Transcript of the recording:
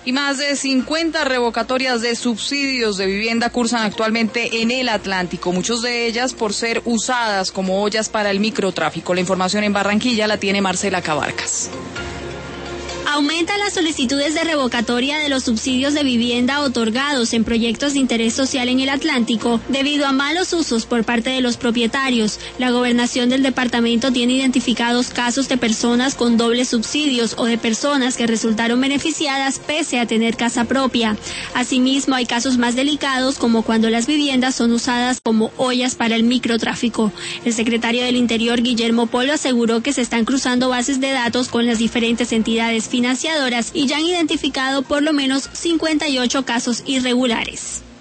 Y más de 50 revocatorias de subsidios de vivienda cursan actualmente en el Atlántico, muchos de ellas por ser usadas como ollas para el microtráfico. La información en Barranquilla la tiene Marcela Cabarcas. Aumentan las solicitudes de revocatoria de los subsidios de vivienda otorgados en proyectos de interés social en el Atlántico debido a malos usos por parte de los propietarios. La gobernación del departamento tiene identificados casos de personas con dobles subsidios o de personas que resultaron beneficiadas pese a tener casa propia. Asimismo, hay casos más delicados como cuando las viviendas son usadas como ollas para el microtráfico. El secretario del Interior, Guillermo Polo, aseguró que se están cruzando bases de datos con las diferentes entidades financiadoras y ya han identificado por lo menos 58 casos irregulares.